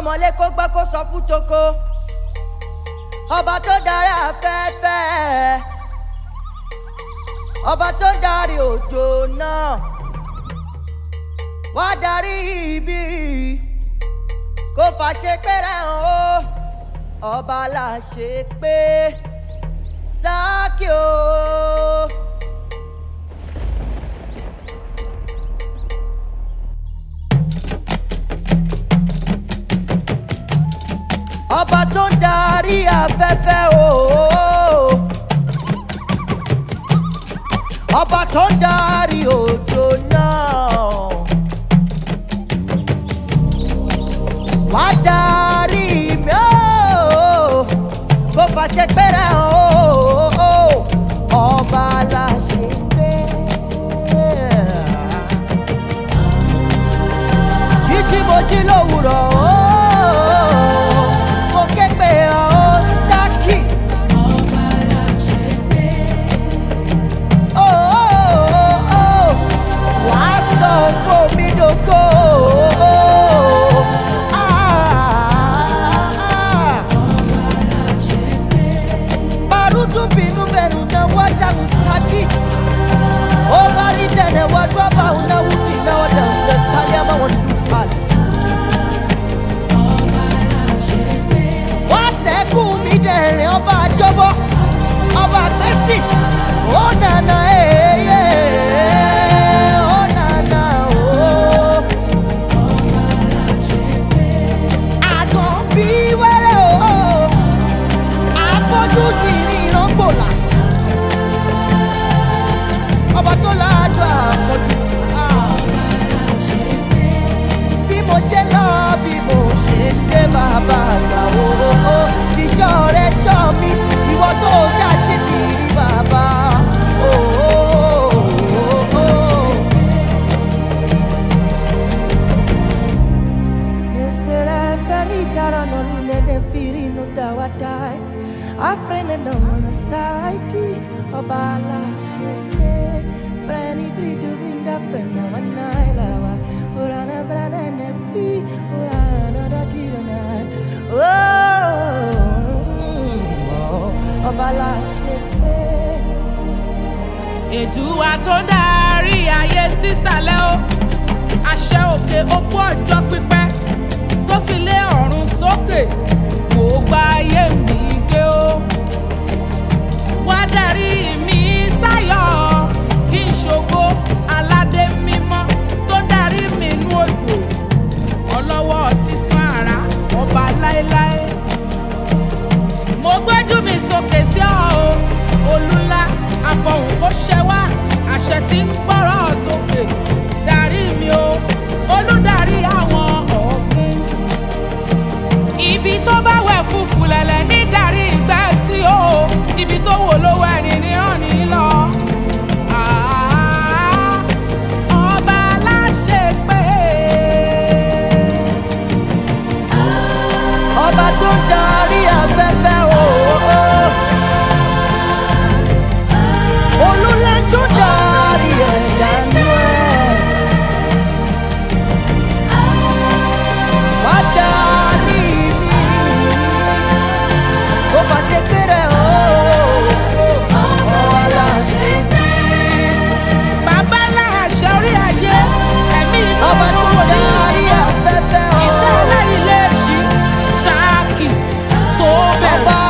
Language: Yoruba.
kọ́mọlé kó gbọ́ kó sọ fún toko ọba tó darí afẹ́fẹ́ ọba tó darí òjò náà wá darí ibi kó fàṣẹ pẹ́rẹ́ hàn ó ọba la ṣe pé sákì o. ọba tó ń darí afẹ́fẹ́ o ọba tó ń darí òjò náà wá darí mi o kó fàṣẹ pẹ́rẹ́ hàn o ọba la ṣe pé jíjí mo jí lówùrọ̀ o. Ọba àjọbọ ọba àgbẹ̀sì ó nànà èyẹ ó nànà ó. àgàn bí wẹ́rẹ́ o àfọ́jú sì ní ìrọ́gbòlà ọba tó láàjọ àfọ́jú. bí mo ṣe lọ bí mo ṣe dé bàbá àgbà o iṣọ́ rẹ̀ ṣọ́ mi ìwọ tó ṣàṣe ti rí bàbá. Nesere feri dara no lede firi no dawadai afrene no saiti obala shete freni fridu vinda frena wanai lawa orana brana ne free orana da tirana ọba la ṣe pé. Èdùà tó ń darí ayé sísàlẹ̀ o àṣẹ òkè opó ọjọ́ pípẹ́ tó fi lé ọ̀run sókè kò gba ayé mi gbé o. wá darí mi sáyọ̀ kí n ṣògo aládé mímọ́ tó darí mi nú òjò ọlọ́wọ́ sísan àrá ọba láéláé. mo gbójú mi sókè sí ọ o olúlá àfọ̀hùn kó ṣẹ wá àṣẹ tí ń gbọ́rọ̀ sókè darí mi o olùdarí àwọn ọ̀gbun. ibi tó bá wẹ̀ fúfú lẹ̀lẹ̀ ní darí ìgbẹ́ sí o ibi tó wò ló wẹ̀ ní ní ọ̀nì lọ. ọba láṣẹ pé. ọba tó ń darí afẹ́fẹ́ o. olúlá tó darí ẹ̀dá nú ẹ̀. wá darí mi kó fàṣẹ péré o. ọba láṣẹ pé. bàbá láṣẹ orí ayé ẹ̀mí inú ọba tó ń darí afẹ́fẹ́ o. ìtẹ́ aláìlẹ́sìn sáàkì tó bẹ̀rẹ̀.